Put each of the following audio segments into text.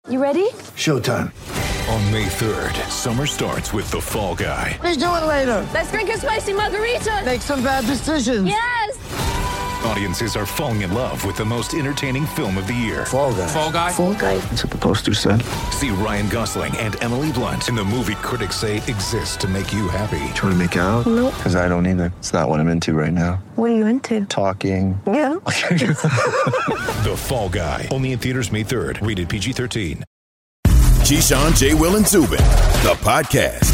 You ready? Showtime. On May 3rd, summer starts with The Fall Guy. Let's do it later. Let's drink a spicy margarita. Make some bad decisions. Yes! Audiences are falling in love with the most entertaining film of the year. Fall Guy. Fall Guy? Fall Guy. That's what the poster said. See Ryan Gosling and Emily Blunt in the movie critics say exists to make you happy. Trying to make it out? Nope. Because I don't either. It's not what I'm into right now. What are you into? Talking. Yeah. The Fall Guy. Only in theaters May 3rd. Rated PG-13. Keyshawn, J. Will, and Zubin, the podcast.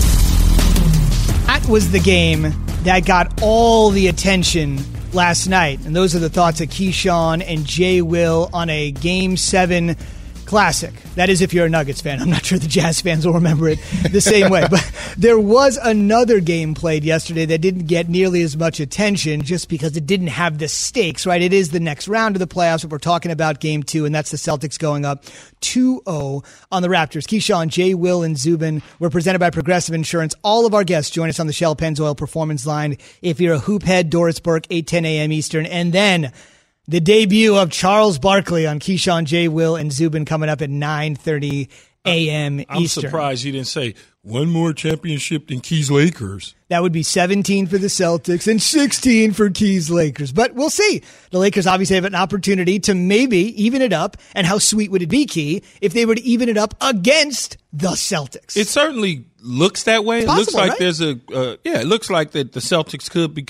That was the game that got all the attention last night. And those are the thoughts of Keyshawn and J. Will on a Game 7 classic. That is if you're a Nuggets fan. I'm not sure the Jazz fans will remember it the same way. But there was another game played yesterday that didn't get nearly as much attention just because it didn't have the stakes, right? It is the next round of the playoffs, but we're talking about Game 2, and that's the Celtics going up 2-0 on the Raptors. Keyshawn, J. Will, and Zubin. We're presented by Progressive Insurance. All of our guests join us on the Shell Pennzoil Performance Line. If you're a hoop head, Doris Burke, 8:10 a.m. Eastern. And then the debut of Charles Barkley on Keyshawn, J. Will, and Zubin coming up at 9:30 a.m. I'm Eastern. surprised you didn't say one more championship than Keys Lakers. That would be 17 for the Celtics and 16 for Keys Lakers. But we'll see. The Lakers obviously have an opportunity to maybe even it up. And how sweet would it be, Key, if they were to even it up against the Celtics? It certainly looks that way. It's It looks possible, like right? there's it looks like that the Celtics could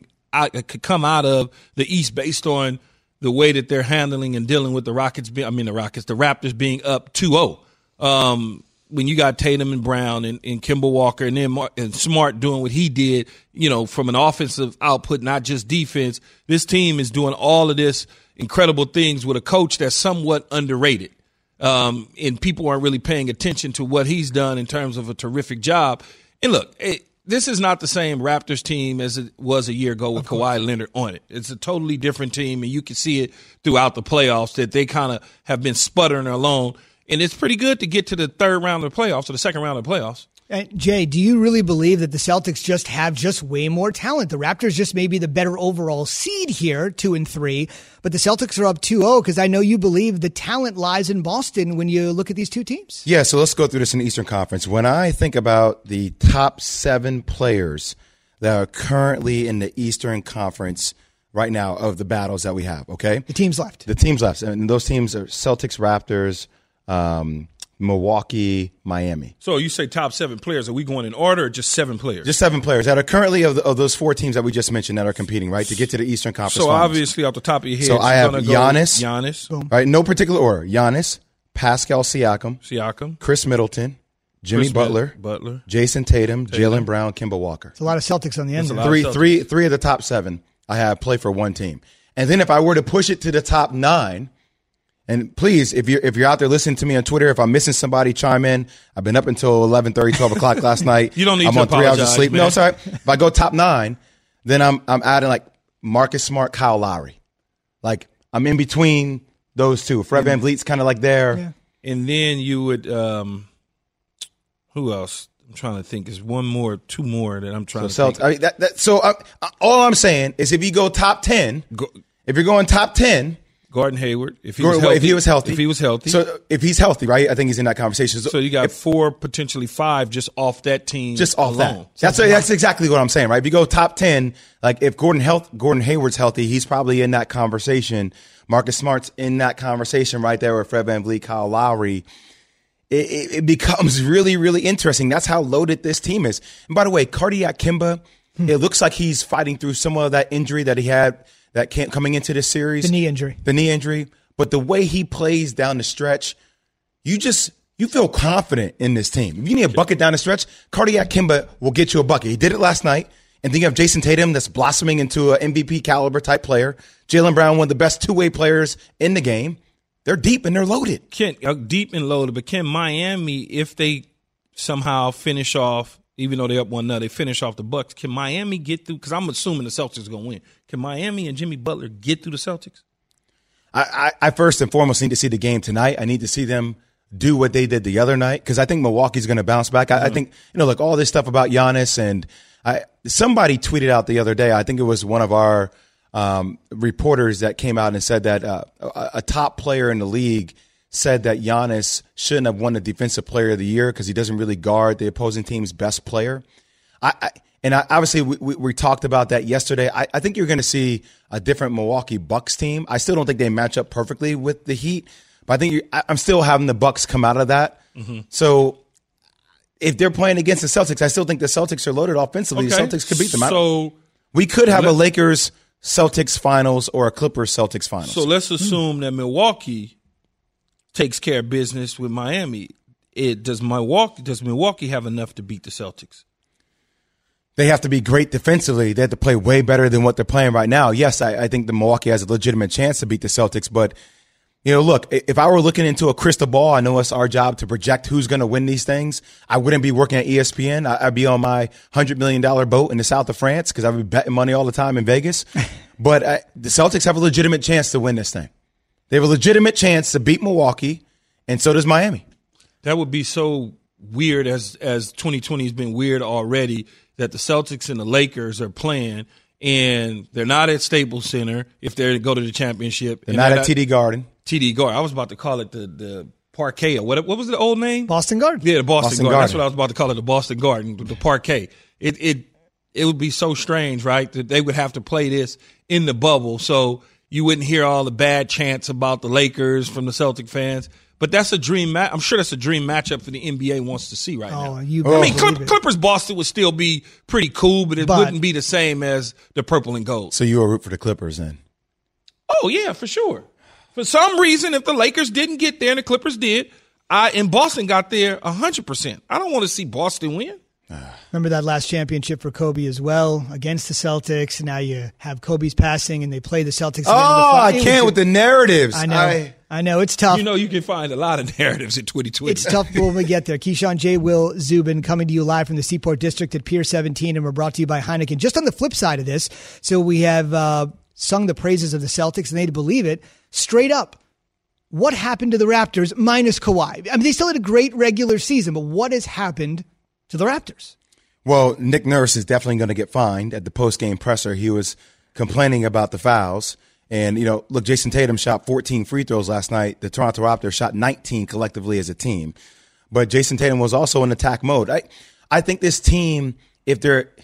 come out of the East based on the way that they're handling and dealing with the Raptors being up 2-0. When you got Tatum and Brown and Kemba Walker and then and Smart doing what he did, from an offensive output, not just defense, this team is doing all of this incredible things with a coach that's somewhat underrated. And people aren't really paying attention to what he's done in terms of a terrific job. And look, this is not the same Raptors team as it was a year ago with Kawhi Leonard on it. It's a totally different team, and you can see it throughout the playoffs that they kind of have been sputtering along. And it's pretty good to get to the third round of the playoffs or the second round of the playoffs. Jay, do you really believe that the Celtics just have way more talent? The Raptors just may be the better overall seed here, 2 and 3, but the Celtics are up 2-0 because I know you believe the talent lies in Boston when you look at these two teams. Yeah, so let's go through this in the Eastern Conference. When I think about the top 7 players that are currently in the Eastern Conference right now of the battles that we have, okay? The teams left. And those teams are Celtics, Raptors, Milwaukee, Miami. So you say top 7 players. Are we going in order or just 7 players? Just 7 players that are currently of those 4 teams that we just mentioned that are competing, right, to get to the Eastern Conference So Finals. obviously off the top of your head, So I have Giannis. Giannis. Right, no particular order. Giannis, Pascal Siakam, Chris Middleton, Jimmy Butler, Jason Tatum, Jaylen Brown, Kemba Walker. It's a lot of Celtics on the end. Three of the top 7 I have play for one team. And then if I were to push it to the top 9, and please, if you're out there listening to me on Twitter, if I'm missing somebody, chime in. I've been up until 11:30, 12 o'clock last night. You don't need I'm to on 3 hours of apologize, sleep. man. No, sorry. If I go top 9, then I'm adding like Marcus Smart, Kyle Lowry. Like I'm in between those two. Fred VanVleet's kind of like there. Yeah. And then you would who else? I'm trying to think. There's 2 more that I'm trying to think. I mean, all I'm saying is if you go top 10, if you're going top 10, Gordon Hayward, if he was healthy. So if he's healthy, right? I think he's in that conversation. So you got 4, potentially 5 just off that team. Just off alone. that. That's exactly what I'm saying, right? If you go top 10, like if Gordon Hayward's healthy, he's probably in that conversation. Marcus Smart's in that conversation right there with Fred VanVleet, Kyle Lowry. It becomes really, really interesting. That's how loaded this team is. And by the way, Cardiac Kemba, it looks like he's fighting through some of that injury that he had coming into this series. The knee injury. But the way he plays down the stretch, you feel confident in this team. If you need a bucket down the stretch, Cardiac Kemba will get you a bucket. He did it last night. And then you have Jason Tatum that's blossoming into an MVP caliber type player. Jaylen Brown, one of the best two-way players in the game. They're deep and they're loaded. Deep and loaded. But can Miami, if they somehow finish off, even though they're up 1-0, they finish off the Bucks, can Miami get through? Because I'm assuming the Celtics are going to win. Can Miami and Jimmy Butler get through the Celtics? I first and foremost need to see the game tonight. I need to see them do what they did the other night because I think Milwaukee's going to bounce back. I think, like all this stuff about Giannis and somebody tweeted out the other day, I think it was one of our reporters that came out and said that a top player in the league said that Giannis shouldn't have won the Defensive Player of the Year because he doesn't really guard the opposing team's best player. Obviously, we talked about that yesterday. I think you're going to see a different Milwaukee Bucks team. I still don't think they match up perfectly with the Heat, but I think I'm still having the Bucks come out of that. Mm-hmm. So if they're playing against the Celtics, I still think the Celtics are loaded offensively. Okay. The Celtics could beat them. So we could have a Lakers-Celtics finals or a Clippers-Celtics finals. So let's assume that Milwaukee takes care of business with Miami. Does Milwaukee have enough to beat the Celtics? They have to be great defensively. They have to play way better than what they're playing right now. Yes, I think the Milwaukee has a legitimate chance to beat the Celtics, but look, if I were looking into a crystal ball, I know it's our job to project who's going to win these things. I wouldn't be working at ESPN. I'd be on my $100 million boat in the south of France because I would be betting money all the time in Vegas. But the Celtics have a legitimate chance to win this thing. They have a legitimate chance to beat Milwaukee, and so does Miami. That would be so weird as 2020 has been weird already that the Celtics and the Lakers are playing, and they're not at Staples Center if they're to go to the championship. They're not at TD Garden. TD Garden. I was about to call it the Parquet. What was the old name? Boston Garden. Yeah, the Boston Garden. That's what I was about to call it, the Boston Garden, the Parquet. It would be so strange, right, that they would have to play this in the bubble, so you wouldn't hear all the bad chants about the Lakers from the Celtic fans. But that's a dream match. I'm sure that's a dream matchup for the NBA wants to see right now. Clippers Boston would still be pretty cool, but it wouldn't be the same as the purple and gold. So you will root for the Clippers then? Oh, yeah, for sure. For some reason, if the Lakers didn't get there and the Clippers did, and Boston got there 100%. I don't want to see Boston win. Remember that last championship for Kobe as well against the Celtics. Now you have Kobe's passing and they play the Celtics again. I can't with the narratives. I know. It's tough. You can find a lot of narratives in 2020. It's tough when we get there. Keyshawn, J. Will, Zubin coming to you live from the Seaport District at Pier 17, and we're brought to you by Heineken. Just on the flip side of this, so we have sung the praises of the Celtics, and they'd believe it. Straight up, what happened to the Raptors minus Kawhi? I mean, they still had a great regular season, but what has happened to the Raptors? Well, Nick Nurse is definitely going to get fined. At the post-game presser, he was complaining about the fouls. And, look, Jason Tatum shot 14 free throws last night. The Toronto Raptors shot 19 collectively as a team. But Jason Tatum was also in attack mode. I think this team, if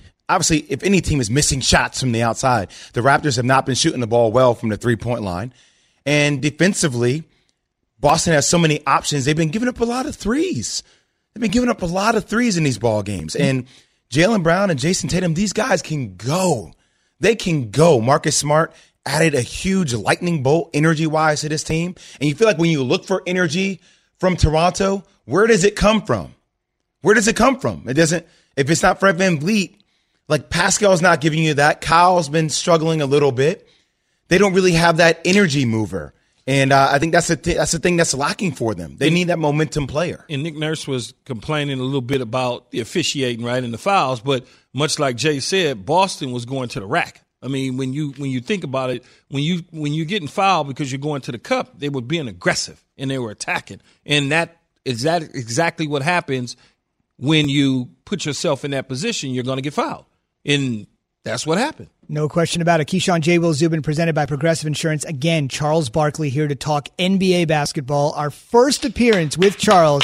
any team is missing shots from the outside, the Raptors have not been shooting the ball well from the three-point line. And defensively, Boston has so many options. They've been giving up a lot of threes. They've been giving up a lot of threes in these ball games. And Jaylen Brown and Jason Tatum, these guys can go. They can go. Marcus Smart added a huge lightning bolt energy-wise to this team. And you feel like when you look for energy from Toronto, where does it come from? Where does it come from? It doesn't. If it's not Fred VanVleet, like Pascal's not giving you that. Kyle's been struggling a little bit. They don't really have that energy mover. And I think that's the thing that's lacking for them. They need that momentum player. And Nick Nurse was complaining a little bit about the officiating, right, and the fouls. But much like Jay said, Boston was going to the rack. I mean, when you think about it, when you're getting fouled because you're going to the cup, they were being aggressive and they were attacking. And that is exactly what happens when you put yourself in that position. You're going to get fouled. And that's what happened. No question about it. Keyshawn, J. Will, Zubin, presented by Progressive Insurance. Again, Charles Barkley here to talk NBA basketball. Our first appearance with Charles,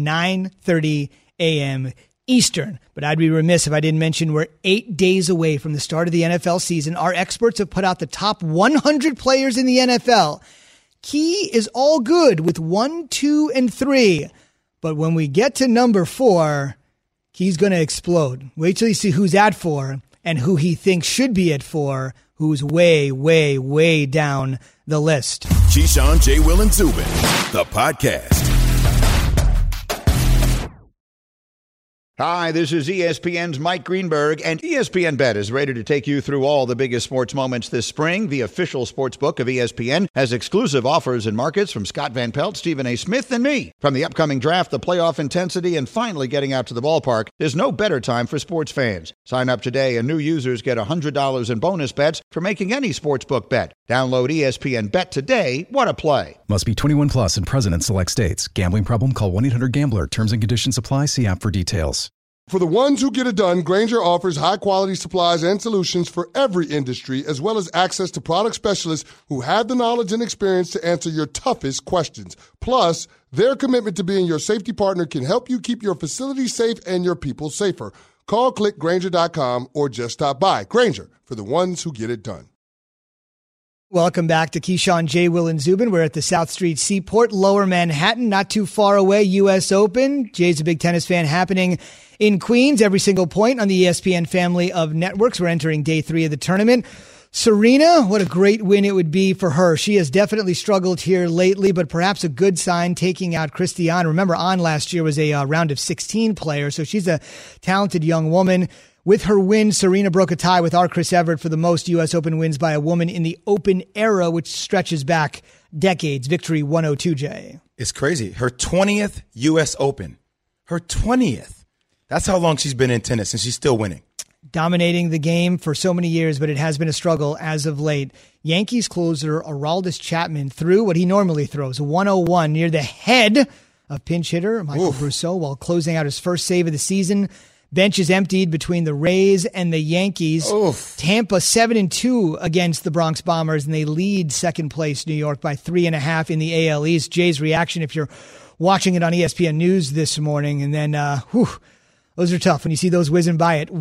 9:30 a.m. Eastern. But I'd be remiss if I didn't mention we're 8 days away from the start of the NFL season. Our experts have put out the top 100 players in the NFL. Key is all good with 1, 2, and 3. But when we get to number 4, Key's going to explode. Wait till you see who's at 4. And who he thinks should be at 4, who's way, way, way down the list. Keyshawn, J. Will, and Zubin, the podcast. Hi, this is ESPN's Mike Greenberg, and ESPN Bet is ready to take you through all the biggest sports moments this spring. The official sports book of ESPN has exclusive offers and markets from Scott Van Pelt, Stephen A. Smith, and me. From the upcoming draft, the playoff intensity, and finally getting out to the ballpark, there's no better time for sports fans. Sign up today, and new users get $100 in bonus bets for making any sportsbook bet. Download ESPN Bet today. What a play. Must be 21 plus and present in select states. Gambling problem? Call 1-800-GAMBLER. Terms and conditions apply. See app for details. For the ones who get it done, Grainger offers high-quality supplies and solutions for every industry, as well as access to product specialists who have the knowledge and experience to answer your toughest questions. Plus, their commitment to being your safety partner can help you keep your facility safe and your people safer. Call, click Grainger.com, or just stop by. Grainger, for the ones who get it done. Welcome back to Keyshawn, J. Will, and Zubin. We're at the South Street Seaport, Lower Manhattan, not too far away, U.S. Open. Jay's a big tennis fan, happening in Queens. Every single point on the ESPN family of networks. We're entering day 3 of the tournament. Serena, what a great win it would be for her. She has definitely struggled here lately, but perhaps a good sign taking out Christiane. Remember, on last year was a round of 16 player, so she's a talented young woman. With her win, Serena broke a tie with Chris Evert for the most U.S. Open wins by a woman in the Open era, which stretches back decades. Victory 102, Jay. It's crazy. Her 20th U.S. Open. Her 20th. That's how long she's been in tennis, and she's still winning. Dominating the game for so many years, but it has been a struggle as of late. Yankees closer Aroldis Chapman threw what he normally throws, 101 near the head of pinch hitter Michael Brosseau while closing out his first save of the season. Bench is emptied between the Rays and the Yankees. Tampa 7-2 against the Bronx Bombers, and they lead second place New York by 3.5 in the AL East. Jay's reaction if you're watching it on ESPN News this morning, and then those are tough when you see those whizzing by at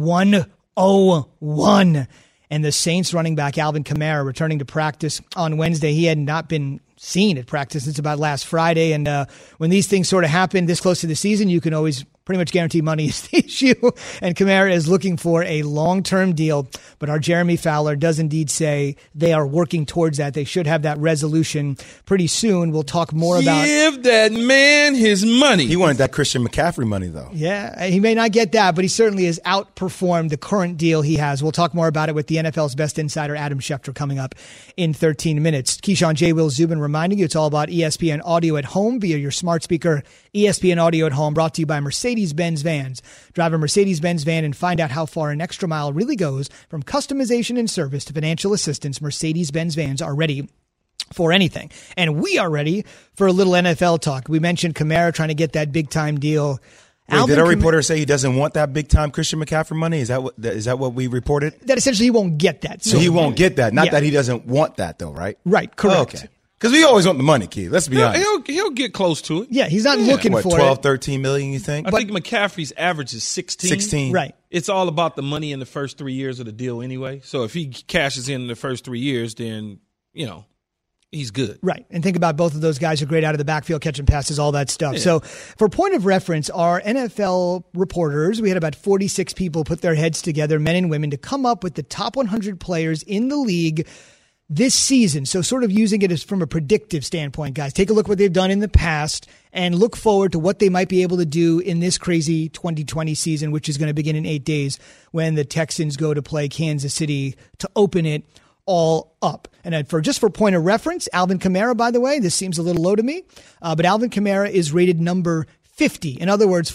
101. And the Saints running back Alvin Kamara returning to practice on Wednesday. He had not been seen at practice since about last Friday. And when these things sort of happen this close to the season, you can always pretty much guarantee money is the issue. And Kamara is looking for a long-term deal. But our Jeremy Fowler does indeed say they are working towards that. They should have that resolution pretty soon. We'll talk more about... Give that man his money. He wanted that Christian McCaffrey money, though. Yeah, he may not get that, but he certainly has outperformed the current deal he has. We'll talk more about it with the NFL's best insider, Adam Schefter, coming up in 13 minutes. Keyshawn, J. Will, Zubin reminding you it's all about ESPN Audio at Home via your smart speaker. ESPN Audio at Home brought to you by Mercedes-Benz Vans. Drive a Mercedes-Benz van and find out how far an extra mile really goes. From customization and service to financial assistance, Mercedes-Benz Vans are ready for anything. And we are ready for a little NFL talk. We mentioned Kamara trying to get that big-time deal. Wait, did our reporter say he doesn't want that big-time Christian McCaffrey money? Is that what we reported? That essentially he won't get that. So he won't get that. Not that he doesn't want that, though, right? Right, correct. Okay. Because we always want the money, Key. Let's be honest. He'll get close to it. Yeah, he's not looking for 12, it. 13 million, you think? I think McCaffrey's average is 16. 16. Right. It's all about the money in the first 3 years of the deal anyway. So if he cashes in the first 3 years, then, he's good. Right. And think about both of those guys are great out of the backfield, catching passes, all that stuff. Yeah. So for point of reference, our NFL reporters, we had about 46 people put their heads together, men and women, to come up with the top 100 players in the league this season. So sort of using it as from a predictive standpoint, guys. Take a look what they've done in the past and look forward to what they might be able to do in this crazy 2020 season, which is going to begin in 8 days when the Texans go to play Kansas City to open it all up. And for point of reference, Alvin Kamara, by the way, this seems a little low to me, but Alvin Kamara is rated number 50. In other words,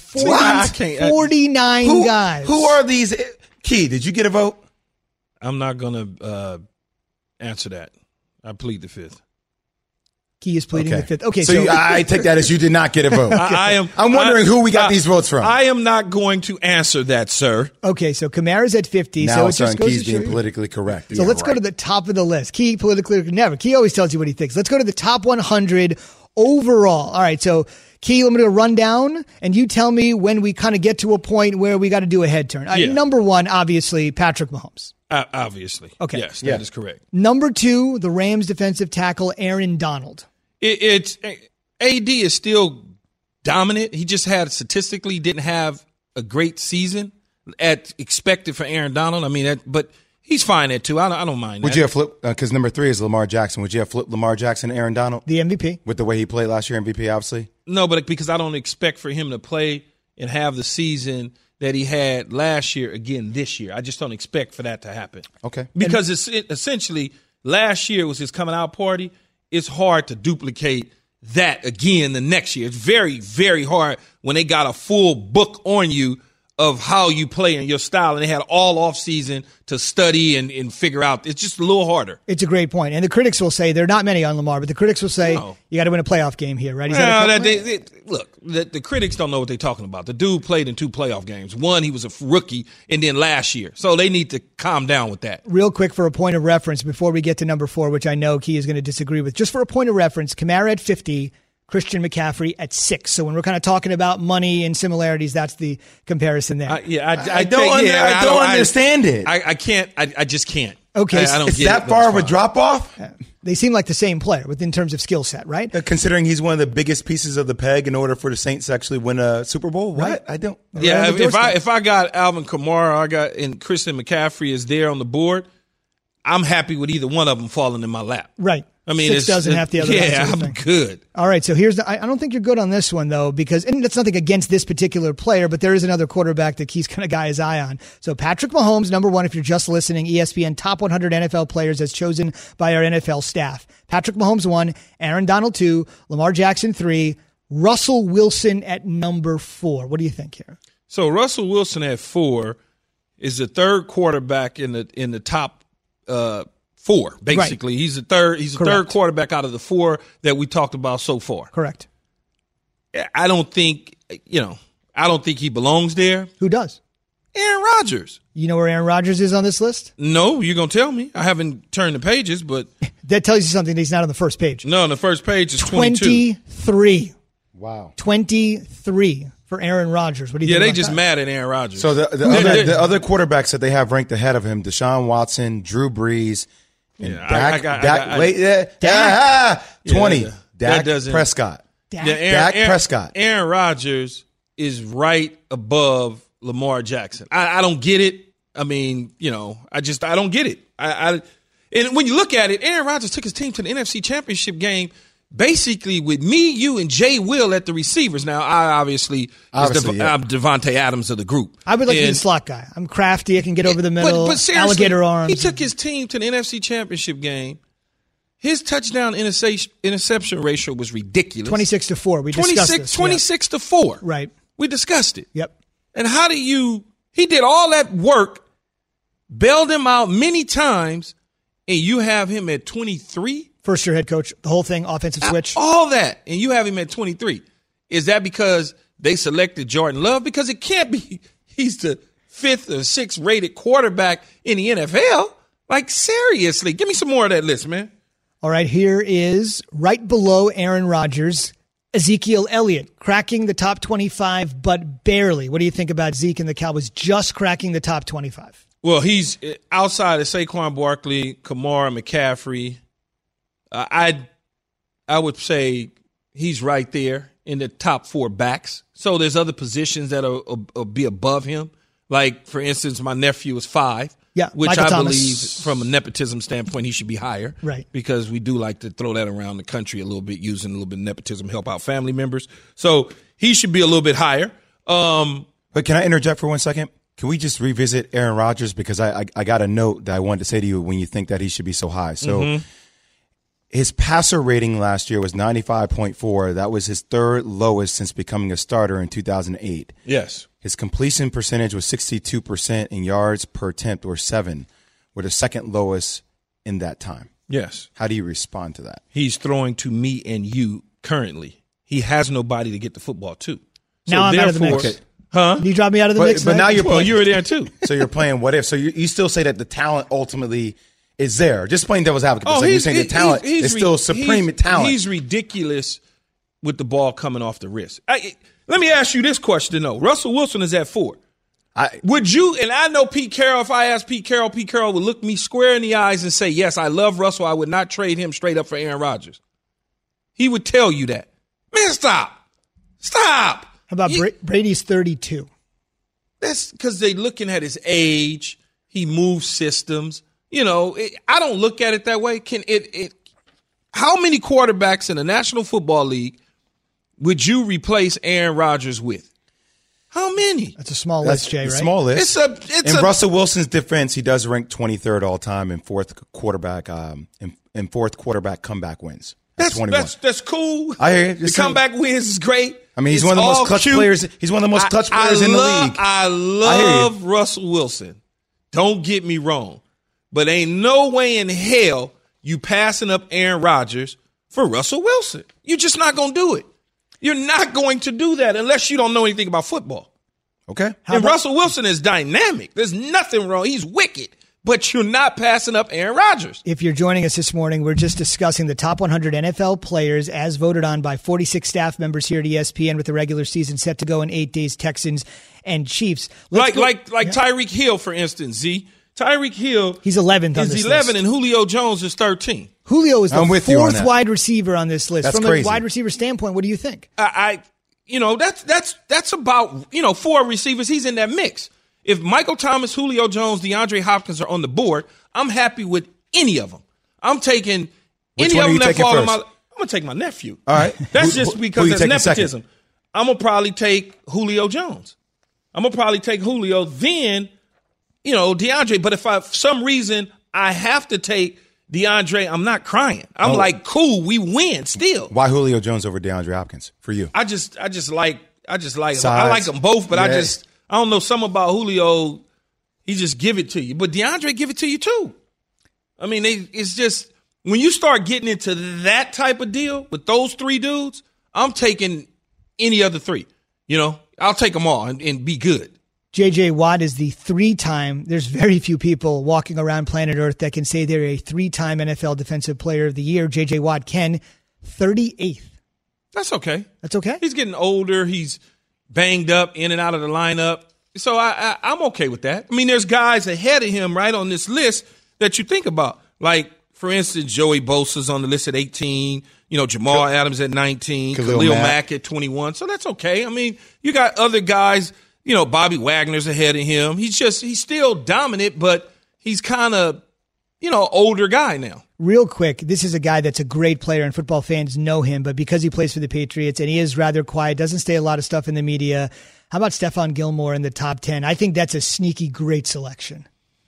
49 guys. Who are these? Key, did you get a vote? I'm not going to answer that. I plead the fifth. Key is pleading the fifth. Okay, so I take that as you did not get a vote. I'm wondering who we got these votes from. I am not going to answer that, sir. Okay, so Kamara's at 50. Now, so it Key's being politically correct. So let's go to the top of the list. Key never. Key always tells you what he thinks. Let's go to the top 100 overall. All right, so Key, I'm going to run down, and you tell me when we kind of get to a point where we got to do a head turn. Number 1, obviously, Patrick Mahomes. Obviously. Okay. Yes, that is correct. Number 2, the Rams defensive tackle, Aaron Donald. It's AD is still dominant. He just statistically didn't have a great season expected for Aaron Donald. I mean, but he's fine at 2. I don't mind that. Would you have flipped, because number 3 is Lamar Jackson, would you have flipped Lamar Jackson and Aaron Donald? The MVP. With the way he played last year, MVP, obviously? No, but because I don't expect for him to play and have the season that he had last year again this year. I just don't expect for that to happen. Okay. Because it's essentially last year was his coming out party. It's hard to duplicate that again the next year. It's very, very hard when they got a full book on you of how you play and your style, and they had all off season to study and figure out. It's just a little harder. It's a great point. And the critics will say, there are not many on Lamar, but the critics will say, you got to win a playoff game here, right? Look, the critics don't know what they're talking about. The dude played in 2 playoff games. One, he was a rookie, and then last year. So they need to calm down with that. Real quick for a point of reference before we get to number 4, which I know Key is going to disagree with. Just for a point of reference, Kamara at 50, Christian McCaffrey at 6. So when we're kind of talking about money and similarities, that's the comparison there. I don't understand it. I can't. I just can't. Okay, I don't get that far of a drop off. They seem like the same player in terms of skill set, right? Considering he's one of the biggest pieces of the peg in order for the Saints to actually win a Super Bowl, what? Right. I don't. Yeah, if I got Alvin Kamara, and Christian McCaffrey is there on the board, I'm happy with either one of them falling in my lap. Right. I mean, 6 doesn't have the other. Yeah, I'm good. All right, so here's I don't think you're good on this one, though, because, and that's nothing against this particular player, but there is another quarterback that Keith's kind of got his eye on. So Patrick Mahomes, number 1, if you're just listening, ESPN top 100 NFL players as chosen by our NFL staff. Patrick Mahomes 1, Aaron Donald 2, Lamar Jackson 3, Russell Wilson at number 4. What do you think here? So Russell Wilson at 4 is the third quarterback in the top 4, basically. Right. He's the third quarterback out of the 4 that we talked about so far. Correct. I don't think he belongs there. Who does? Aaron Rodgers. You know where Aaron Rodgers is on this list? No, you're going to tell me. I haven't turned the pages, but that tells you something that he's not on the first page. No, on the first page is 22. 23. Wow. 23 for Aaron Rodgers. What do you think? Yeah, they just mad at Aaron Rodgers. So the other quarterbacks that they have ranked ahead of him, Deshaun Watson, Drew Brees, and Dak 20. Dak Prescott. Dak Prescott. Aaron Rodgers is right above Lamar Jackson. I don't get it. I mean, I don't get it. And when you look at it, Aaron Rodgers took his team to the NFC Championship game basically with me, you, and Jay Will at the receivers. Now, I'm Devontae Adams of the group. I would like to be the slot guy. I'm crafty. I can get over the middle. But seriously, alligator arms. He took his team to the NFC Championship game. His touchdown interception ratio was ridiculous. 26-4. We discussed this. 26-4. Right. We discussed it. Yep. And he did all that work, bailed him out many times, and you have him at 23? First year head coach, the whole thing, offensive switch. All that, and you have him at 23. Is that because they selected Jordan Love? Because it can't be. He's the 5th or 6th rated quarterback in the NFL. Like, seriously, give me some more of that list, man. All right, here is right below Aaron Rodgers, Ezekiel Elliott, cracking the top 25, but barely. What do you think about Zeke and the Cowboys just cracking the top 25? Well, he's outside of Saquon Barkley, Kamara, McCaffrey. I would say he's right there in the top 4 backs. So there's other positions that will be above him. Like, for instance, my nephew is 5. Yeah, which Michael I Thomas. believe from a nepotism standpoint, he should be higher. Right. Because we do like to throw that around the country a little bit, using a little bit of nepotism, help out family members. So he should be a little bit higher. But can I interject for 1 second? Can we just revisit Aaron Rodgers? Because I got a note that I wanted to say to you when you think that he should be so high. So his passer rating last year was 95.4. That was his 3rd lowest since becoming a starter in 2008. Yes. His completion percentage was 62%, and yards per attempt were 7, were the 2nd lowest in that time. Yes. How do you respond to that? He's throwing to me and you currently. He has nobody to get the football to. So now I'm out of the mix. Okay. Huh? You drop me out of the mix? But now you're playing. You were there too. So you're playing what if. So you still say that the talent ultimately is there. Just playing devil's advocate. You're saying the talent is still supreme talent. He's ridiculous with the ball coming off the wrist. Let me ask you this question, though. Russell Wilson is at 4. Would you, and I know Pete Carroll, if I asked Pete Carroll would look me square in the eyes and say, yes, I love Russell. I would not trade him straight up for Aaron Rodgers. He would tell you that. Man, stop. How about Brady's 32? That's because they're looking at his age. He moves systems. I don't look at it that way. How many quarterbacks in the National Football League would you replace Aaron Rodgers with? How many? That's a small list, Jay, right? Small list. In Russell Wilson's defense, he does rank 23rd all time in 4th quarterback comeback wins. That's cool. I hear you. The comeback wins is great. I mean, he's one of the most clutch players. He's one of the most clutch players in the league. I love Russell Wilson. Don't get me wrong. But ain't no way in hell you passing up Aaron Rodgers for Russell Wilson. You're just not going to do it. You're not going to do that unless you don't know anything about football. Okay. And Russell Wilson is dynamic. There's nothing wrong. He's wicked. But you're not passing up Aaron Rodgers. If you're joining us this morning, we're just discussing the top 100 NFL players as voted on by 46 staff members here at ESPN with the regular season set to go in 8 days, Texans and Chiefs. Like Tyreek Hill, for instance, Z. Tyreek Hill. He's 11th on this He's 11, list. and Julio Jones is 13. Julio is the fourth on wide receiver on this list. That's From crazy. a wide receiver standpoint, what do you think? That's about, 4 receivers. He's in that mix. If Michael Thomas, Julio Jones, DeAndre Hopkins are on the board, I'm happy with any of them. I'm taking any of them that fall in my. I'm gonna take my nephew. All right, that's just because it's nepotism. I'm gonna probably take Julio Jones. I'm gonna probably take Julio, then DeAndre. But if for some reason I have to take DeAndre, I'm not crying. I'm like, cool, we win still. Why Julio Jones over DeAndre Hopkins for you? I just like Size. I like them both, but I don't know something about Julio. He just give it to you, but DeAndre give it to you too. I mean, it's just when you start getting into that type of deal with those 3 dudes, I'm taking any other 3. I'll take them all and be good. J.J. Watt is the 3-time. There's very few people walking around planet Earth that can say they're a 3-time NFL Defensive Player of the Year. J.J. Watt, 38th. That's okay. That's okay? He's getting older. He's banged up in and out of the lineup. So I'm okay with that. I mean, there's guys ahead of him right on this list that you think about. Like, for instance, Joey Bosa's on the list at 18. Jamal Adams at 19. Khalil Mack at 21. So that's okay. I mean, you got other guys. Bobby Wagner's ahead of him. He's still dominant, but he's kind of, older guy now. Real quick, this is a guy that's a great player and football fans know him, but because he plays for the Patriots and he is rather quiet, doesn't say a lot of stuff in the media. How about Stephon Gilmore in the top 10? I think that's a sneaky great selection.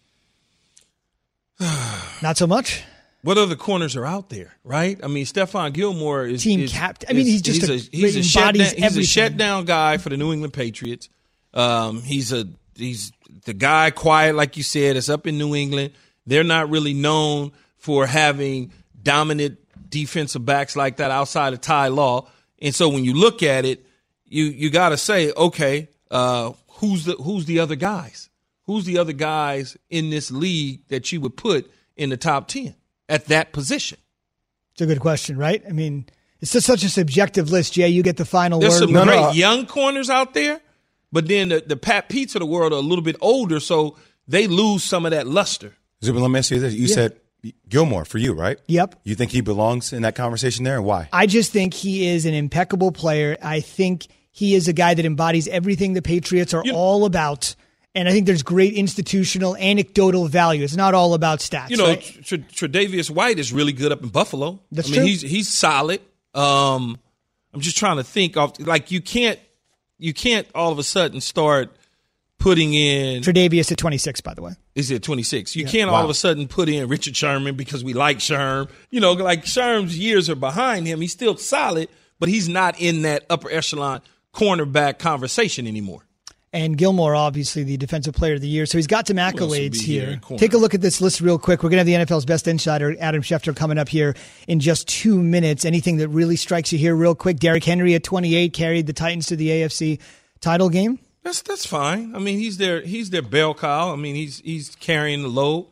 Not so much? What other corners are out there, right? I mean, Stephon Gilmore is team captain. I mean, he's a shutdown guy for the New England Patriots. He's the guy quiet, like you said, is up in New England. They're not really known for having dominant defensive backs like that outside of Ty Law. And so when you look at it, you got to say, okay, who's the other guys? Who's the other guys in this league that you would put in the top 10 at that position? It's a good question, right? I mean, it's just such a subjective list, Jay. You get the final There's word. There's some great young corners out there, but then the Pat Pete's of the world are a little bit older, so they lose some of that luster. Zubin, let me ask you this. You said Gilmore for you, right? Yep. You think he belongs in that conversation there, and why? I just think he is an impeccable player. I think he is a guy that embodies everything the Patriots are all about. And I think there's great institutional, anecdotal value. It's not all about stats. Right? Tre'Davious White is really good up in Buffalo. That's true. true. He's solid. I'm just trying to think of you can't all of a sudden start putting in Tre'Davious at 26, by the way. Is it 26? You can't all of a sudden put in Richard Sherman because we like Sherm. Like Sherm's years are behind him. He's still solid, but he's not in that upper echelon cornerback conversation anymore. And Gilmore, obviously, the Defensive Player of the Year. So he's got some accolades here. Take a look at this list real quick. We're going to have the NFL's best insider, Adam Schefter, coming up here in just 2 minutes. Anything that really strikes you here real quick? Derrick Henry at 28 carried the Titans to the AFC title game. That's fine. I mean, he's their bell cow. I mean, he's carrying the load.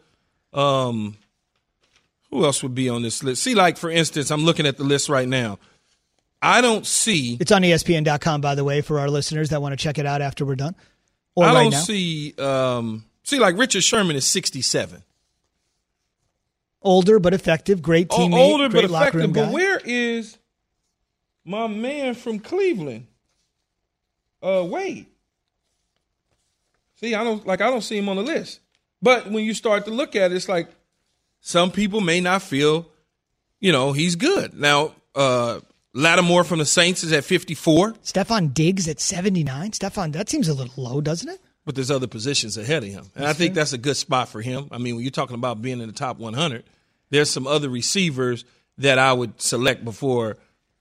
Who else would be on this list? See, like, for instance, I'm looking at the list right now. I don't see. It's on ESPN.com, by the way, for our listeners that want to check it out after we're done. Or I right don't now. see. Like Richard Sherman is 67. Older but effective, great teammate, older great but locker room effective. guy. But where is my man from Cleveland? Wade. See, I don't see him on the list. But when you start to look at it, it's like some people may not feel, he's good. Now, Lattimore from the Saints is at 54. Stephon Diggs at 79. That seems a little low, doesn't it? But there's other positions ahead of him. And I think that's a good spot for him. I mean, when you're talking about being in the top 100, there's some other receivers that I would select before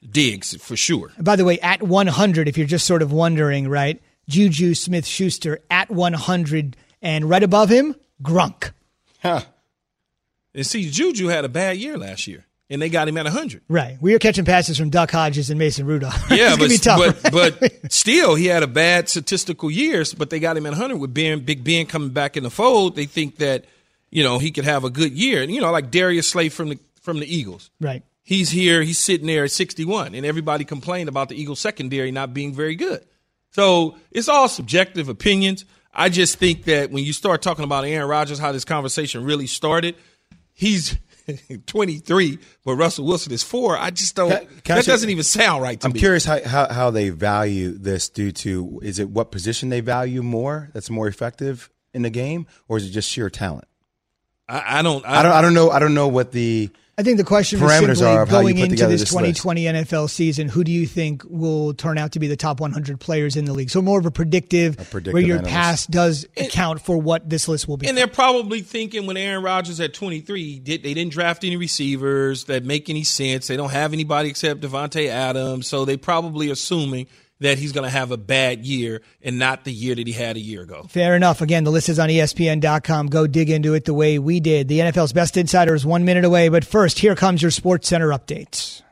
Diggs for sure. By the way, at 100, if you're just sort of wondering, right? Juju Smith-Schuster at 100, and right above him, Gronk. Huh. And see, Juju had a bad year last year, and they got him at 100. Right. We are catching passes from Duck Hodges and Mason Rudolph. Yeah, be tough, but still, he had a bad statistical year, but they got him at 100 with Big Ben coming back in the fold. They think that, he could have a good year. And, like Darius Slay from the Eagles. Right. He's here. He's sitting there at 61, and everybody complained about the Eagles secondary not being very good. So it's all subjective opinions. I just think that when you start talking about Aaron Rodgers, how this conversation really started, he's 23, but Russell Wilson is 4. I just don't. That doesn't even sound right to me. I'm curious how they value this due to, is it what position they value more that's more effective in the game, or is it just sheer talent? I don't know. I don't know what the I think the question parameters was simply are of how you going put into together this this 2020 NFL season, who do you think will turn out to be the top 100 players in the league? So more of a predictive where your analyst. past does account for what this list will be. And they're probably thinking when Aaron Rodgers at 23, they didn't draft any receivers that make any sense. They don't have anybody except Devontae Adams, so they probably assuming that he's going to have a bad year and not the year that he had a year ago. Fair enough. Again, the list is on ESPN.com. Go dig into it the way we did. The NFL's best insider is 1 minute away, but first, here comes your SportsCenter updates.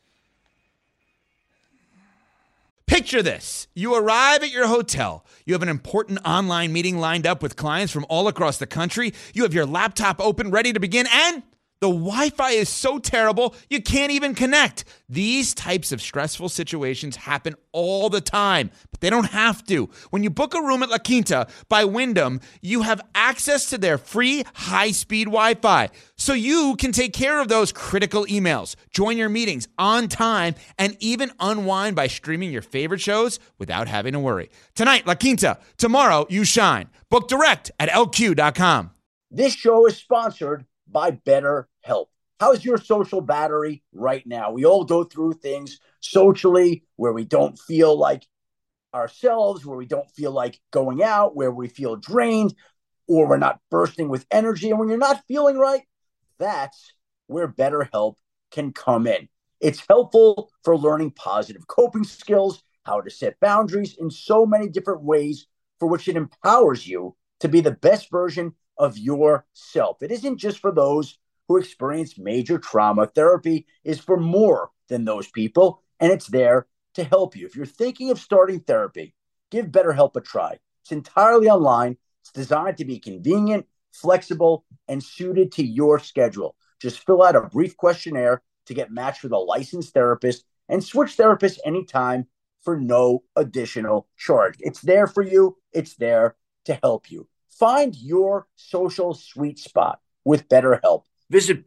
Picture this. You arrive at your hotel. You have an important online meeting lined up with clients from all across the country. You have your laptop open, ready to begin, and the Wi-Fi is so terrible, you can't even connect. These types of stressful situations happen all the time, but they don't have to. When you book a room at La Quinta by Wyndham, you have access to their free high-speed Wi-Fi, so you can take care of those critical emails, join your meetings on time, and even unwind by streaming your favorite shows without having to worry. Tonight, La Quinta. Tomorrow, you shine. Book direct at LQ.com. This show is sponsored by BetterHelp. How's your social battery right now? We all go through things socially where we don't feel like ourselves, where we don't feel like going out, where we feel drained, or we're not bursting with energy. And when you're not feeling right, that's where BetterHelp can come in. It's helpful for learning positive coping skills, how to set boundaries in so many different ways, for which it empowers you to be the best version of yourself. It isn't just for those who experience major trauma. Therapy is for more than those people, and it's there to help you. If you're thinking of starting therapy, give BetterHelp a try. It's entirely online. It's designed to be convenient, flexible, and suited to your schedule. Just fill out a brief questionnaire to get matched with a licensed therapist and switch therapists anytime for no additional charge. It's there for you. It's there to help you. Find your social sweet spot with BetterHelp. Visit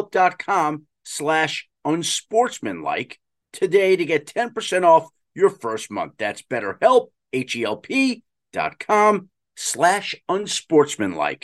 BetterHelp.com/unsportsmanlike today to get 10% off your first month. That's BetterHelp, HELP.com/unsportsmanlike.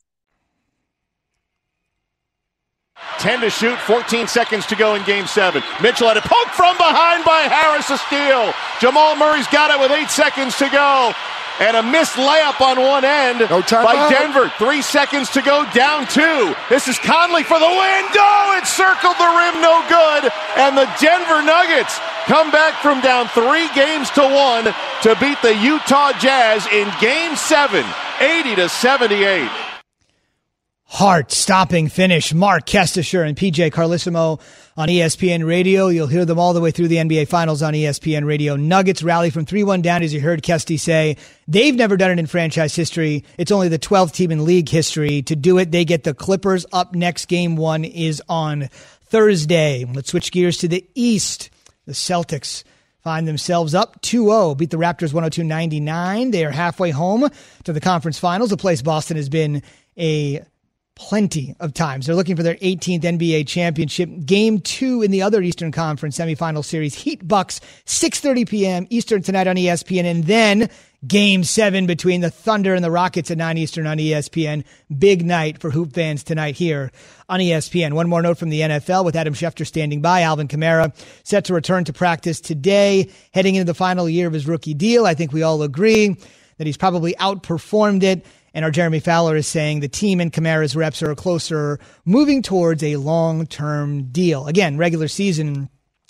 10 to shoot, 14 seconds to go in Game 7. Mitchell had a poke from behind by Harris, a steal. Jamal Murray's got it with 8 seconds to go. And a missed layup on one end by Denver. 3 seconds to go, down 2. This is Conley for the win. Oh, it circled the rim, no good. And the Denver Nuggets come back from down 3 games to 1 to beat the Utah Jazz in Game 7, 80-78. Heart-stopping finish. Mark Kestisher and PJ Carlissimo on ESPN Radio. You'll hear them all the way through the NBA Finals on ESPN Radio. Nuggets rally from 3-1 down, as you heard Kesty say. They've never done it in franchise history. It's only the 12th team in league history to do it. They get the Clippers up next. Game 1 is on Thursday. Let's switch gears to the East. The Celtics find themselves up 2-0, beat the Raptors 102-99. They are halfway home to the conference finals, a place Boston has been plenty of times. They're looking for their 18th NBA championship. Game 2 in the other Eastern Conference semifinal series, Heat Bucks, 6:30 p.m. Eastern tonight on ESPN. And then Game 7 between the Thunder and the Rockets at 9 Eastern on ESPN. Big night for hoop fans tonight here on ESPN. One more note from the NFL with Adam Schefter standing by. Alvin Kamara set to return to practice today, heading into the final year of his rookie deal. I think we all agree that he's probably outperformed it. And our Jeremy Fowler is saying the team and Kamara's reps are closer, moving towards a long-term deal. Again, regular season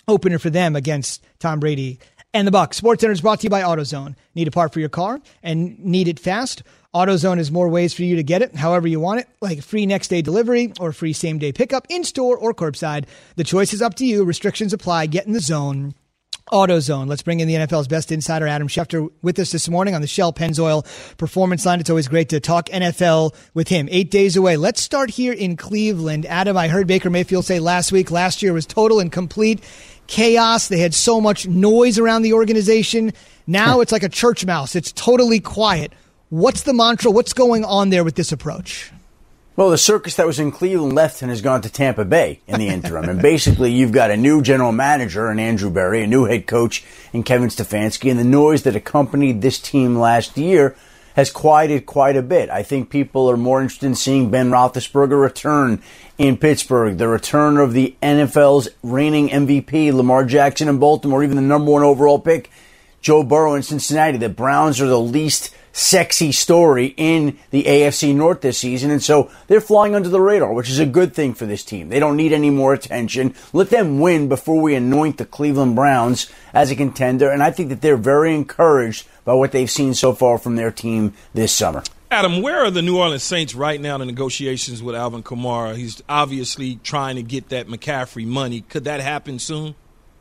opener for them against Tom Brady and the Bucs. SportsCenter is brought to you by AutoZone. Need a part for your car and need it fast? AutoZone has more ways for you to get it however you want it, like free next-day delivery or free same-day pickup in-store or curbside. The choice is up to you. Restrictions apply. Get in the zone. AutoZone. Let's bring in the NFL's best insider, Adam Schefter, with us this morning on the Shell Pennzoil Performance Line. It's always great to talk NFL with him. 8 days away. Let's start here in Cleveland. Adam, I heard Baker Mayfield say last year was total and complete chaos. They had so much noise around the organization. Now it's like a church mouse. It's totally quiet. What's the mantra? What's going on there with this approach? Well, the circus that was in Cleveland left and has gone to Tampa Bay in the interim. And basically, you've got a new general manager in Andrew Berry, a new head coach in Kevin Stefanski, and the noise that accompanied this team last year has quieted quite a bit. I think people are more interested in seeing Ben Roethlisberger return in Pittsburgh, the return of the NFL's reigning MVP, Lamar Jackson in Baltimore, even the number 1 overall pick, Joe Burrow in Cincinnati. The Browns are the least sexy story in the AFC North this season, and so they're flying under the radar, which is a good thing for this team. They don't need any more attention. Let them win before we anoint the Cleveland Browns as a contender, and I think that they're very encouraged by what they've seen so far from their team this summer. Adam, where are the New Orleans Saints right now in negotiations with Alvin Kamara? He's obviously trying to get that McCaffrey money. Could that happen soon?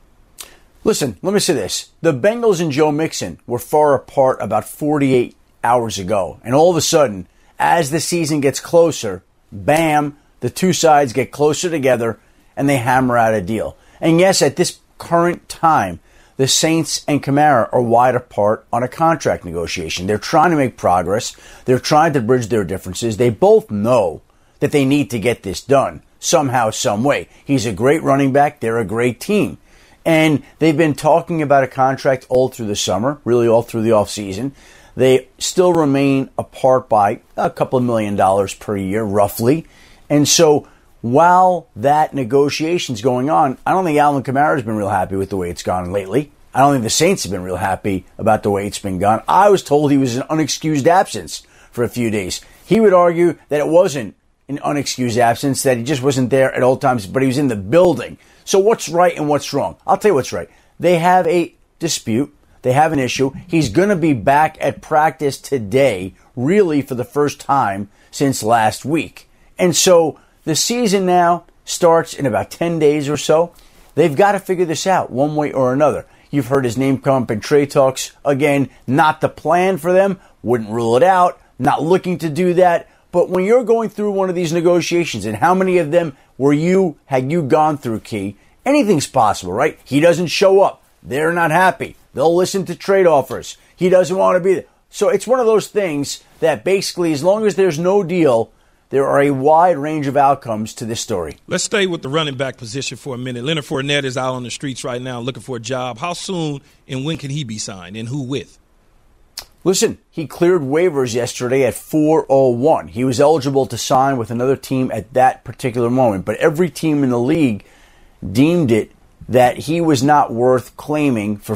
Listen, let me say this. The Bengals and Joe Mixon were far apart about 48 hours ago. And all of a sudden, as the season gets closer, bam, the two sides get closer together and they hammer out a deal. And yes, at this current time, the Saints and Kamara are wide apart on a contract negotiation. They're trying to make progress. They're trying to bridge their differences. They both know that they need to get this done somehow, some way. He's a great running back. They're a great team. And they've been talking about a contract all through the summer, really all through the offseason. They still remain apart by a couple of $1 million per year, roughly. And so while that negotiation's going on, I don't think Alvin Kamara has been real happy with the way it's gone lately. I don't think the Saints have been real happy about the way it's been gone. I was told he was an unexcused absence for a few days. He would argue that it wasn't an unexcused absence, that he just wasn't there at all times, but he was in the building. So what's right and what's wrong? I'll tell you what's right. They have a dispute. They have an issue. He's going to be back at practice today, really for the first time since last week. And so the season now starts in about 10 days or so. They've got to figure this out one way or another. You've heard his name come up in trade talks. Again, not the plan for them. Wouldn't rule it out. Not looking to do that. But when you're going through one of these negotiations, and how many of them had you gone through, Key? Anything's possible, right? He doesn't show up. They're not happy. They'll listen to trade offers. He doesn't want to be there. So it's one of those things that basically, as long as there's no deal, there are a wide range of outcomes to this story. Let's stay with the running back position for a minute. Leonard Fournette is out on the streets right now looking for a job. How soon and when can he be signed, and who with? Listen, he cleared waivers yesterday at 4:01. He was eligible to sign with another team at that particular moment, but every team in the league deemed it that he was not worth claiming for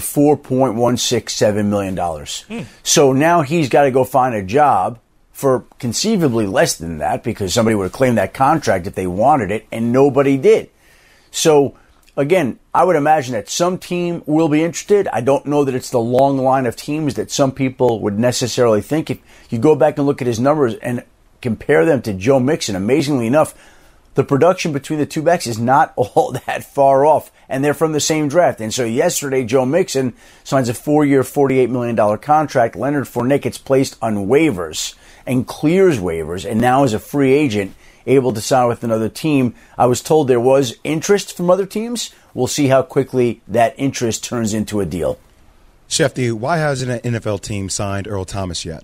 $4.167 million. So now he's got to go find a job for conceivably less than that, because somebody would have claimed that contract if they wanted it, and nobody did. So, again, I would imagine that some team will be interested. I don't know that it's the long line of teams that some people would necessarily think. If you go back and look at his numbers and compare them to Joe Mixon, amazingly enough, the production between the two backs is not all that far off, and they're from the same draft. And so yesterday, Joe Mixon signs a 4-year, $48 million contract. Leonard Fournette gets placed on waivers and clears waivers, and now is a free agent, able to sign with another team. I was told there was interest from other teams. We'll see how quickly that interest turns into a deal. Shefty, why hasn't an NFL team signed Earl Thomas yet?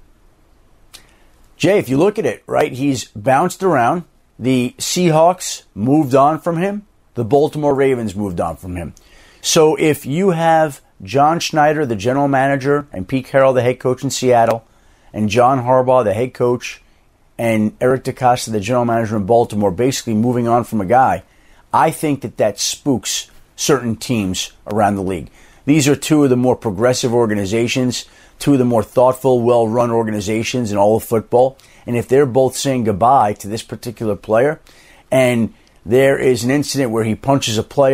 Jay, if you look at it, right, he's bounced around. The Seahawks moved on from him. The Baltimore Ravens moved on from him. So if you have John Schneider, the general manager, and Pete Carroll, the head coach in Seattle, and John Harbaugh, the head coach, and Eric DeCosta, the general manager in Baltimore, basically moving on from a guy, I think that spooks certain teams around the league. These are two of the more progressive organizations, two of the more thoughtful, well-run organizations in all of football. And if they're both saying goodbye to this particular player, and there is an incident where he punches a player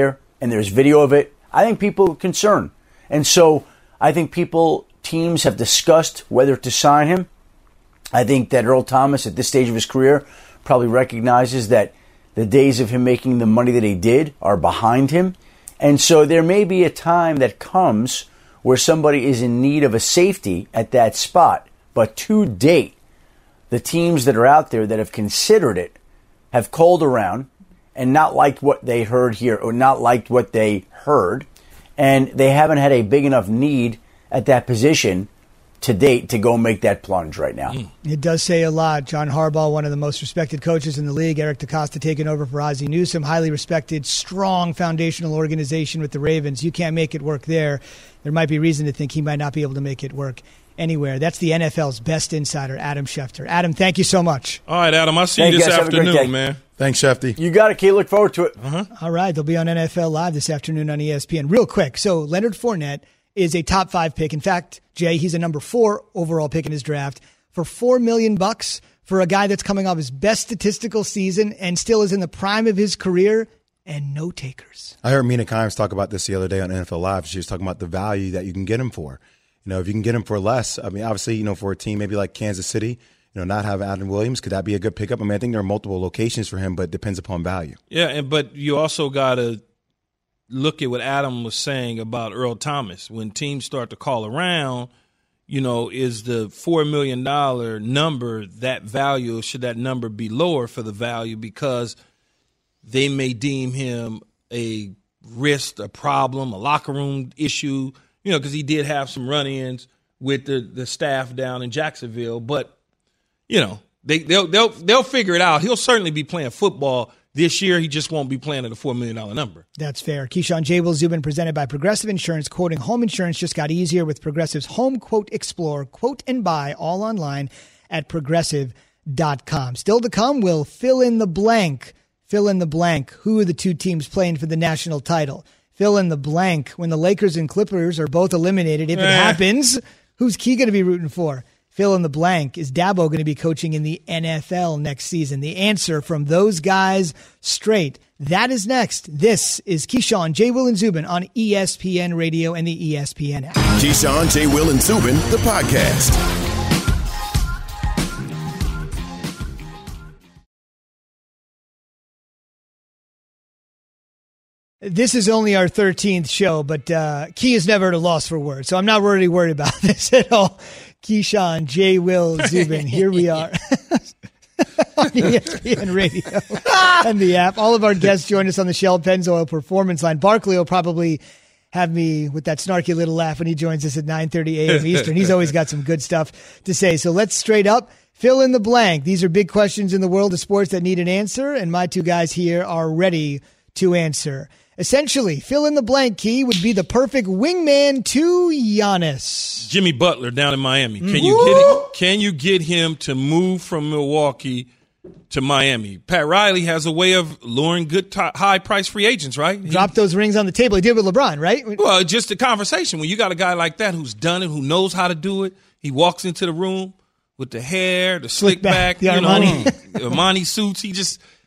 and there's video of it, I think people are concerned. And so I think teams have discussed whether to sign him. I think that Earl Thomas at this stage of his career probably recognizes that the days of him making the money that he did are behind him. And so there may be a time that comes where somebody is in need of a safety at that spot. But to date, the teams that are out there that have considered it have called around and not liked what they heard here or not liked what they heard. And they haven't had a big enough need at that position to date to go make that plunge right now. It does say a lot. John Harbaugh, one of the most respected coaches in the league. Eric DeCosta taking over for Ozzie Newsome. Highly respected, strong foundational organization with the Ravens. You can't make it work there. There might be reason to think he might not be able to make it work anywhere. That's the NFL's best insider, Adam Schefter. Adam, thank you so much. All right, Adam. I'll see you this afternoon, man. Thanks, Shefty. You got it, Key. Look forward to it. All right, they'll be on NFL Live this afternoon on ESPN. Real quick, so Leonard Fournette is a top 5 pick. In fact, Jay, he's a number 4 overall pick in his draft for $4 million for a guy that's coming off his best statistical season and still is in the prime of his career, and no takers. I heard Mina Kimes talk about this the other day on NFL Live. She was talking about the value that you can get him for. If you can get him for less, I mean, obviously, for a team maybe like Kansas City, not have Adam Williams, could that be a good pickup? I mean, I think there are multiple locations for him, but it depends upon value. Yeah, but you also got to look at what Adam was saying about Earl Thomas. When teams start to call around, is the $4 million number that value, or should that number be lower for the value because they may deem him a risk, a problem, a locker room issue, because he did have some run-ins with the staff down in Jacksonville. But, they'll figure it out. He'll certainly be playing football this year. He just won't be playing at a $4 million number. That's fair. Keyshawn, J. Will Zubin, presented by Progressive Insurance. Quoting home insurance just got easier with Progressive's Home Quote Explorer. Quote and buy all online at Progressive.com. Still to come, we'll fill in the blank. Fill in the blank. Who are the two teams playing for the national title? Fill in the blank. When the Lakers and Clippers are both eliminated, if it happens, who's Key going to be rooting for? Fill in the blank. Is Dabo going to be coaching in the NFL next season? The answer from those guys straight. That is next. This is Keyshawn, J. Will, and Zubin on ESPN Radio and the ESPN app. Keyshawn, J. Will, and Zubin, the podcast. This is only our 13th show, but Key is never at a loss for words, so I'm not really worried about this at all. Keyshawn, J. Will, Zubin, here we are on ESPN Radio and the app. All of our guests join us on the Shell Pennzoil Performance Line. Barkley will probably have me with that snarky little laugh when he joins us at 9:30 a.m. Eastern. He's always got some good stuff to say. So let's straight up fill in the blank. These are big questions in the world of sports that need an answer, and my two guys here are ready to answer. Essentially, fill in the blank, Key, would be the perfect wingman to Giannis. Jimmy Butler down in Miami. Can you get him to move from Milwaukee to Miami? Pat Riley has a way of luring good high-priced free agents, right? Drop those rings on the table. He did with LeBron, right? Well, just a conversation. When you got a guy like that who's done it, who knows how to do it, he walks into the room with the hair, the slick back, the Armani. Armani suits. He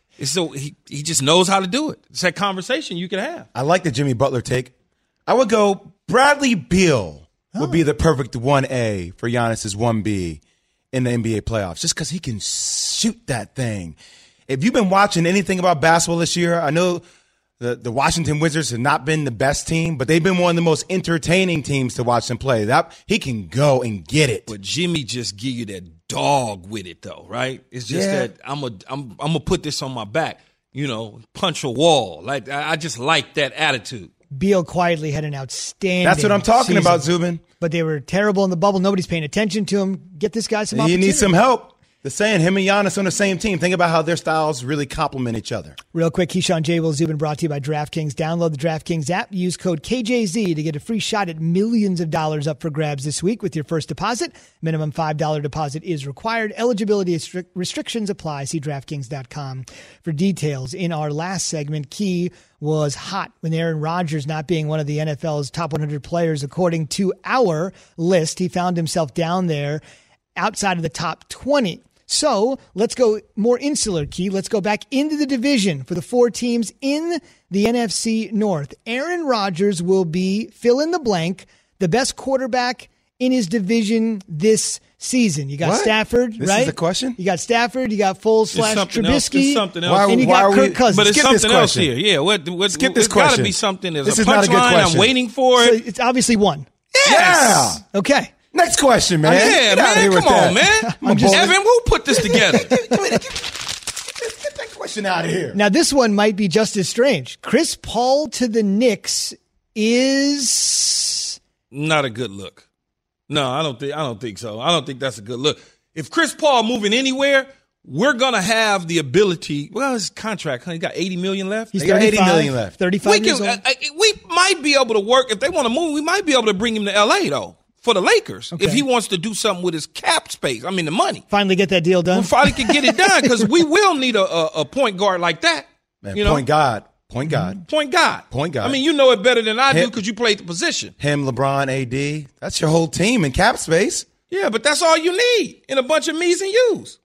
just knows how to do it. It's that conversation you can have. I like the Jimmy Butler take. I would go Bradley Beal would be the perfect 1A for Giannis's 1B in the NBA playoffs, just because he can shoot that thing. If you've been watching anything about basketball this year, I know the Washington Wizards have not been the best team, but they've been one of the most entertaining teams to watch them play. That he can go and get it. But Jimmy just give you that dog with it, though, right? It's just that I'm gonna put this on my back, punch a wall. Like I just like that attitude. Beal quietly had an outstanding That's what I'm talking season, about, Zubin. But they were terrible in the bubble. Nobody's paying attention to him. Get this guy some opportunity. He needs some help. The saying, him and Giannis on the same team. Think about how their styles really complement each other. Real quick, Keyshawn, J. Will, Zubin, brought to you by DraftKings. Download the DraftKings app. Use code KJZ to get a free shot at millions of dollars up for grabs this week with your first deposit. Minimum $5 deposit is required. Eligibility restrictions apply. See DraftKings.com for details. In our last segment, Key was hot when Aaron Rodgers not being one of the NFL's top 100 players. According to our list, he found himself down there outside of the top 20. So let's go more insular, Key. Let's go back into the division for the 4 teams in the NFC North. Aaron Rodgers will be, fill in the blank, the best quarterback in his division this season. You got What? Stafford, This right? is the question? You got Stafford, you got Foles / Trubisky, It's something else. and you got Kirk Cousins. But it's Skip this something else question. here. Yeah, Skip this it's got to question. be something. There's This a is not a good punchline. question. I'm waiting for So it. it's obviously one. Yes. Okay. Next question, man. Yeah, Get outta here man. with Come on, that. man. Evan, who put this together? Get that question out of here. Now, this one might be just as strange. Chris Paul to the Knicks is Not a good look. No, I don't think so. I don't think that's a good look. If Chris Paul moving anywhere, we're gonna have the ability. Well, his contract, he got $80 million left. He's They got 80 35, million left. 35 years old. We might be able to work if they want to move. We might be able to bring him to LA though for the Lakers if he wants to do something with his cap space. I mean, the money. Finally get that deal done. We finally can get it done because we will need a point guard like that. Man, you know? Point guard. Point guard. Point guard. Point guard. I mean, you know it better than I do Him- because you played the position. Him, LeBron, AD. That's your whole team in cap space. Yeah, but that's all you need in a bunch of me's and you's.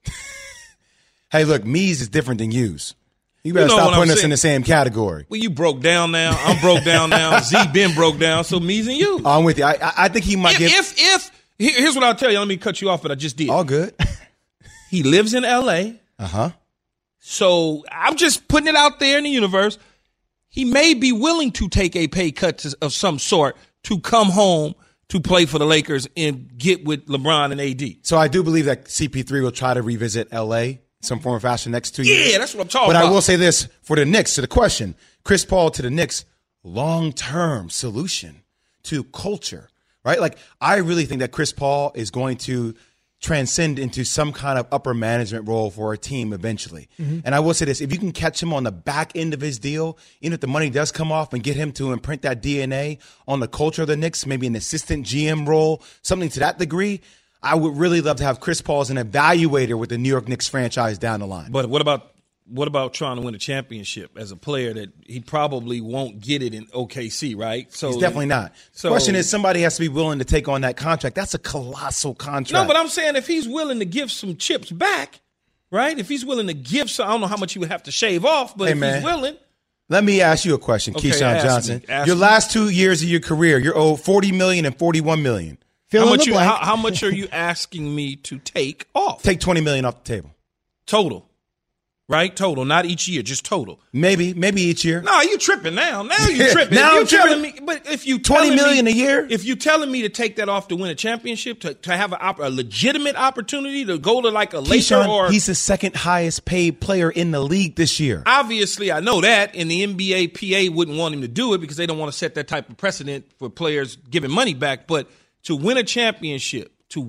Hey, look, me's is different than you's. You better know stop what I'm putting us saying. in the same category. Well, you broke down now. I'm broke down now. Z been broke down. So me's and you's. I'm with you. I think he might Here's what I'll tell you. Let me cut you off, but I just did. All good. He lives in L.A. Uh-huh. So I'm just putting it out there in the universe. He may be willing to take a pay cut of some sort to come home to play for the Lakers and get with LeBron and AD. So I do believe that CP3 will try to revisit L.A. some form or fashion next 2 years. Yeah, that's what I'm talking But about. I will say this for the Knicks, to the question, Chris Paul to the Knicks, long-term solution to culture, right? Like, I really think that Chris Paul is going to transcend into some kind of upper management role for a team eventually. Mm-hmm. And I will say this, if you can catch him on the back end of his deal, even if the money does come off and get him to imprint that DNA on the culture of the Knicks, maybe an assistant GM role, something to that degree, I would really love to have Chris Paul as an evaluator with the New York Knicks franchise down the line. But what about trying to win a championship as a player that he probably won't get it in OKC, right? So He's definitely not. So, the question is, somebody has to be willing to take on that contract. That's a colossal contract. No, but I'm saying if he's willing to give some chips back, right? If he's willing to give some, I don't know how much he would have to shave off, but Hey, if man. he's willing. Let me ask you a question, Okay, Keyshawn ask Johnson. me, ask Your me. last 2 years of your career, you're owed $40 million and $41 million. How much are you asking me to take off? Take $20 million off the table. Total. Right? Total. Not each year, just total. Maybe each year. No, you tripping now. Now you tripping. Now If you I'm tripping. telling me, but if you $20 million a year? If you telling me to take that off to win a championship, to have a legitimate opportunity to go to like a Laker Keyshawn, or he's the second highest paid player in the league this year. obviously I know that, and the NBA PA wouldn't want him to do it because they don't want to set that type of precedent for players giving money back. But to win a championship,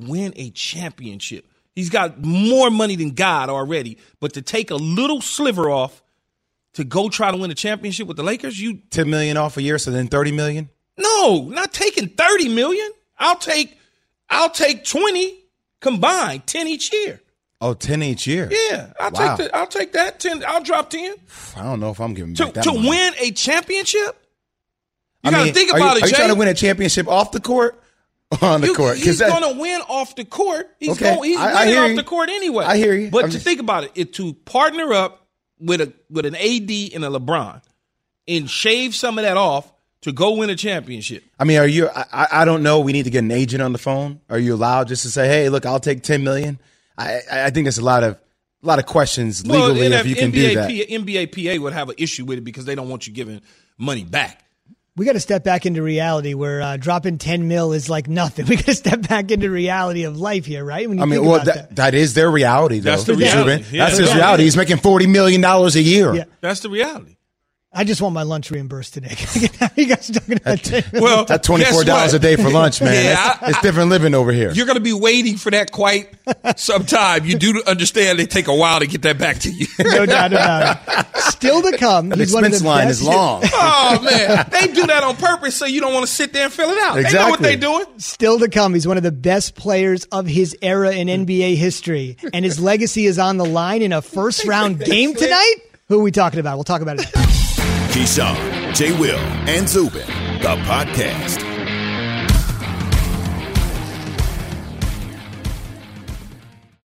he's got more money than God already. But to take a little sliver off to go try to win a championship with the Lakers, $10 million off a year, so then $30 million? No, not taking $30 million. I'll take 20 combined, 10 each year. Oh, 10 each year. Yeah, I'll take that 10. I'll drop 10 I don't know if I'm giving back that to money. win a championship. You I got to mean, think are you- about it, Are you Jay. trying to win a championship off the court or on the court? 'Cause He's that- going to win off the court. He's Okay, I winning hear off you. the court anyway. I hear you. But I'm to just- think about it, to partner up with an AD and a LeBron and shave some of that off to go win a championship. I mean, are you? I don't know. We need to get an agent on the phone. Are you allowed just to say, "Hey, look, I'll take $10 million"? I think there's a lot of questions legally if you can do that. NBA PA would have an issue with it because they don't want you giving money back. We got to step back into reality where dropping 10 mil is like nothing. We got to step back into reality of life here, right? When you think about that is their reality, though. That's the reality. Zubin. Yeah. That's his reality. He's making $40 million a year. Yeah. That's the reality. I just want my lunch reimbursed today. You guys talking about that? Well, That's $24 a day for lunch, man. Yeah, it's different living over here. You're going to be waiting for that quite some time. You do understand they take a while to get that back to you. No doubt about it. Still to come. That He's one of expense the line best- is long. Oh, man. They do that on purpose so you don't want to sit there and fill it out. They know what Exactly. they're doing. Still to come. He's one of the best players of his era in NBA history. And his legacy is on the line in a first-round game tonight? Who are we talking about? We'll talk about it. Keyshawn, J. Will, and Zubin, the podcast.